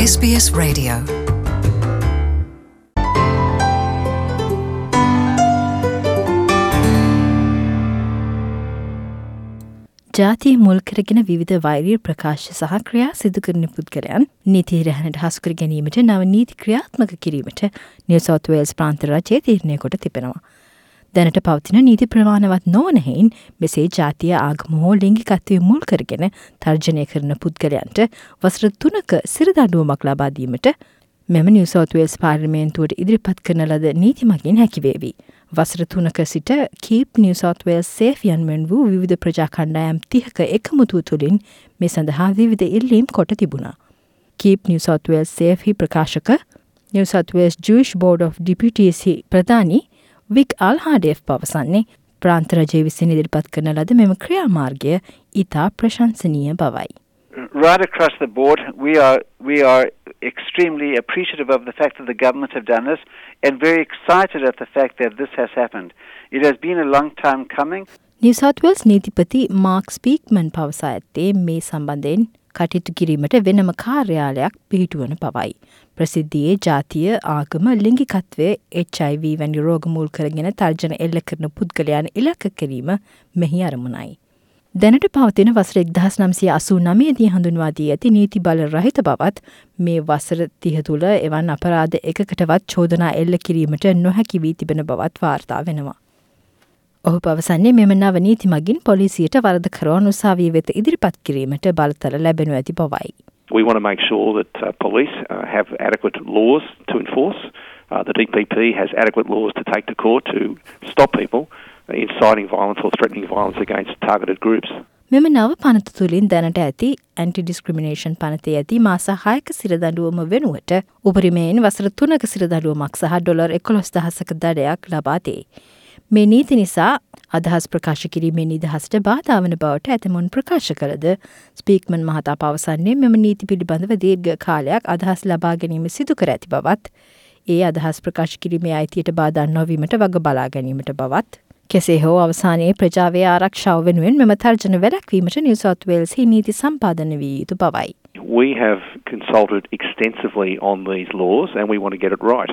SBS Radio. ජාතිය මුල් කරගෙන විවිධ වෛරීය ප්‍රකාශ සහ ක්‍රියා සිදු කරන පුද්ගලයන් නීති රැහැනට හසු කර ගැනීමට නව නීති ක්‍රියාත්මක කිරීමට නිව් සවුත් වේල්ස් ප්‍රාන්ත රජය තීරණය කොට තිබෙනවා. දැනට පවතින නීති ප්‍රමාණවත් නොවන හේයින් මෙසේ ජාතිය ආගම හෝ ලිංගිකත්වය මුල් කරගෙන තර්ජනය කරන පුද්ගලයන්ට වසර 3ක සිරදඬුවමක් ලබා දීමට මෙම නිව් සවුත් වේල්ස් පාර්ලිමේන්තුවට ඉදිරිපත් කරන ලද නීති මගින් හැකිවේවි. වසර 3ක සිට Keep New South Wales Safe යනුවෙන් වූ විවිධ ප්‍රජා කණ්ඩායම් 30ක එකමුතුව තුළින් මේ සඳහා විවිධ ඉල්ලීම් කොට තිබුණා. Keep New South Wales Safe හි ප්‍රකාශක New South Wales Jewish Board of Deputies හි ප්‍රධානී වික් අල්හාඩේෆ් පවසන්නේ ප්‍රාන්ත රජය විසින් ඉදිරිපත් කරන ලද මෙම ක්‍රියාමාර්ගය ඉතා ප්‍රශංසනීය බවයි. Right across the board, we are extremely appreciative of the fact that the government have done this and very excited at the fact that this has happened. It has been a long time coming. New South Wales නීතිපති Mark Speakman පවසා ඇත්තේ මේ සම්බන්ධයෙන් කටයුතු කිරීමට වෙනම කාර්යාලයක් පිහිටුවන බවයි. ප්‍රසිද්ධියේ ජාතිය ආගම ලිංගිකත්වය HIV වැනි රෝග මුල් කරගෙන තර්ජන එල්ල කරන පුද්ගලයන් ඉලක්ක කිරීම මෙහි අරමුණයි. දැනට පවතින වසර 1989 දී හඳුන්වා දී ඇති නීති බල රහිත බවත් මේ වසර 30 තුළ එවන් අපරාධ එකකටවත් චෝදනා එල්ල කිරීමට නොහැකි වී තිබෙන බවත් වාර්තා වෙනවා. ඔහු පවසන්නේ මෙම නව නීති මගින් පොලිසියට වරදකරුවන් උසාවිය වෙත ඉදිරිපත් කිරීමට බලතල ලැබෙනු ඇති බවයි. We want to make sure that police have adequate laws to enforce. The DPP has adequate laws to take to court to stop people inciting violence or threatening violence against targeted groups. මෙම නව පනත තුළින් දැනට ඇති aunty-discrimination පනතේ ඇති මාස 6ක සිරදඬුවම වෙනුවට උපරිමයෙන් වසර 3ක සිරදඬුවමක් සහ ඩොලර් 11,000ක දඩයක් ලබා දෙයි. මේ නීති නිසා අදහස් ප්‍රකාශ කිරීමේ නිදහසට බාධා වන බවට ඇතමුන් ප්‍රකාශ කළද ස්පීක්මන් මහතා පවසන්නේ මෙම නීති පිළිබඳව දීර්ඝ කාලයක් අදහස් ලබා ගැනීම සිදු කර ඇති බවත් ඒ අදහස් ප්‍රකාශ කිරීමේ අයිතියට බාධා නොවීමට වග බලා ගැනීමට බවත් කෙසේ හෝ අවසානයේ ප්‍රජාවේ ආරක්ෂාව වෙනුවෙන් මෙම තර්ජන වැළැක්වීමට නිව් සවුත් වේල්ස් හි නීති සම්පාදනය විය යුතු බවයි. We have consulted extensively on these laws and we want to get it right.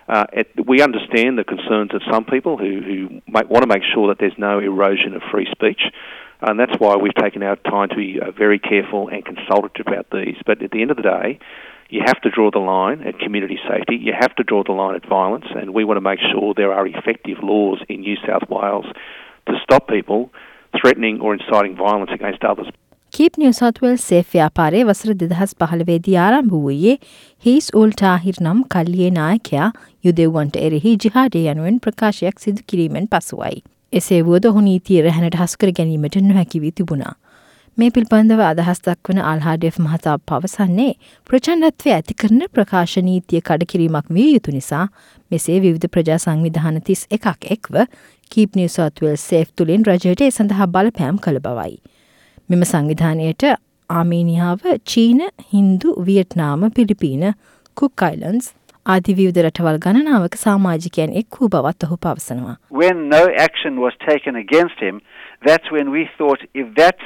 We understand the concerns of some people who want to make sure that there's no erosion of free speech. And that's why we've taken our time to be very careful and consultative about these. But at the end of the day, you have to draw the line at community safety. You have to draw the line at violence. And we want to make sure there are effective laws in New South Wales to stop people threatening or inciting violence against others. Keep New South Wales Safe ව්‍යාපාරයේ වසර 2015 දී ආරම්භ වූයේ හීස් උල් ටාහිර් නම් කල්ලියේ නායකයා යුදෙව්වන්ට එරෙහි ජිහාඩය යනුවෙන් ප්‍රකාශයක් සිදු කිරීමෙන් පසුවයි. එසේ වුවද ඔහු නීතිය රැහැනට හසු කර ගැනීමට නොහැකි වී තිබුණා. මේ පිළිබඳව අදහස් දක්වන අල්හාඩේෆ් මහතා පවසන්නේ ප්‍රචණ්ඩත්වය ඇති කරන ප්‍රකාශ නීතිය කඩකිරීමක් විය යුතු නිසා මෙසේ විවිධ ප්‍රජා සංවිධාන 31ක් එක්ව Keep New South Wales Safe තුළින් රජයට ඒ සඳහා බලපෑම් කළ බවයි. මෙම සංවිධානයට ආමේනියාව, චීන, හින්දු, වියට්නාම, පිලිපීන, කුක් අයිලන්ඩ්ස් ආදී විවිධ රටවල් ගණනාවක සමාජිකයන් එක් වූ බවත් ඔහු පවසනවා. When no action was taken against him, that's when we thought if that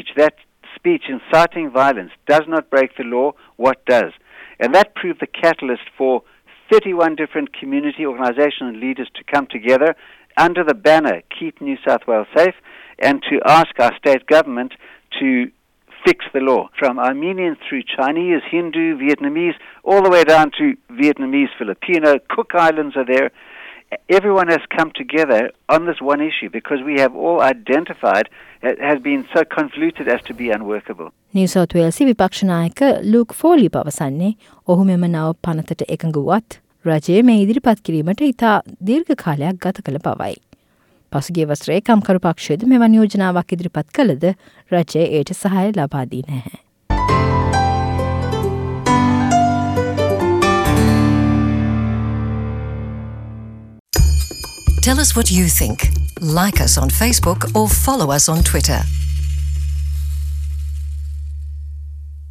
speech inciting violence does not break the law, what does? And that proved the catalyst for 31 different community organisation and leaders to come together under the banner Keep New South Wales Safe and to ask our state government to fix the law. From Armenian through Chinese, Hindu, Vietnamese, all the way down to Vietnamese, Filipino, Cook Islands are there. Everyone has come together on this one issue because we have all identified it has been so convoluted as to be unworkable. New South Wales විපක්ෂ නායක Luke ෆෝලි පවසන්නේ ඔහු මෙම නව පනතට එකඟ වුවත් රජය මේ ඉදිරිපත් කිරීමට ඉතා දීර්ඝ කාලයක් ගත කළ බවයි. පසුගිය වසරේ කම්කරු පක්ෂයද මෙවන් යෝජනාවක් ඉදිරිපත් කළද රජය ඒට සහාය ලබා දී නැහැ. Tell us what you think. Like us on Facebook or follow us on Twitter.